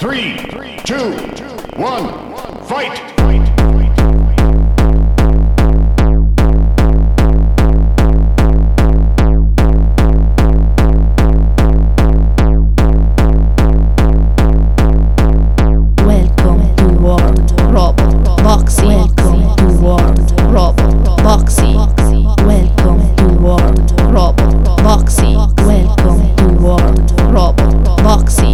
3, 2, 1, fight! Welcome to World Robot Boxing. Welcome to World Robot Boxing. Welcome to World Robot Boxing. Welcome to World Robot Boxing.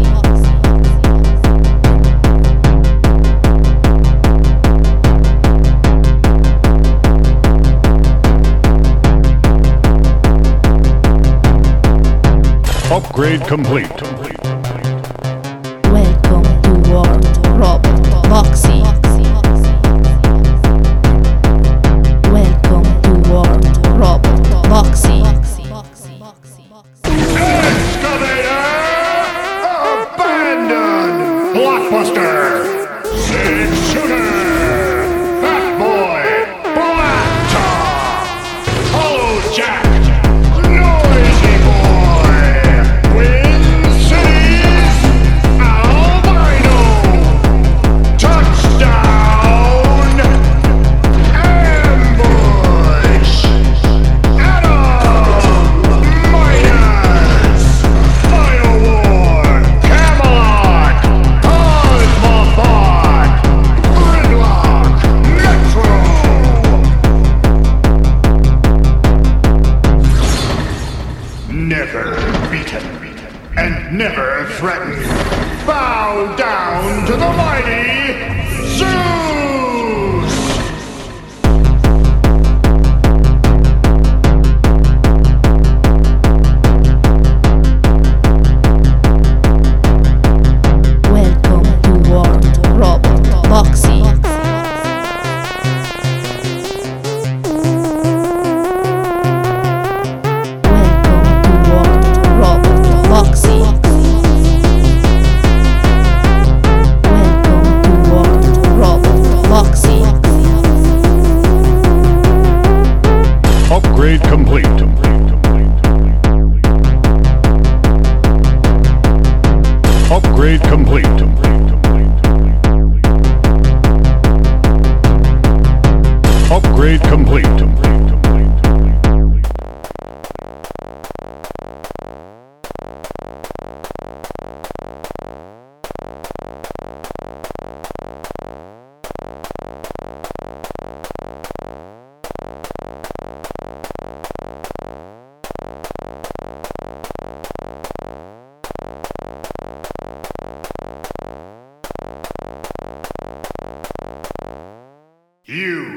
Upgrade complete. Welcome to World Robot Boxing. Welcome to World Robot Boxing. Excavator! Abandoned! Blockbuster! Six Shooter! Fat Boy! Black Top! Hollow Jack! Noisy Boy! Twin Cities! Albino! Touchdown! Ambush! Adam! Midas! Final War! Camelot! Cosmobot! Gridlock! Metro! Never beaten and never threatened. Bow down to the mighty Zeus! Welcome to World Robot Boxing. Welcome to World Robot Boxing. Welcome to World Robot Boxing. Upgrade complete. Upgrade complete. Upgrade complete. You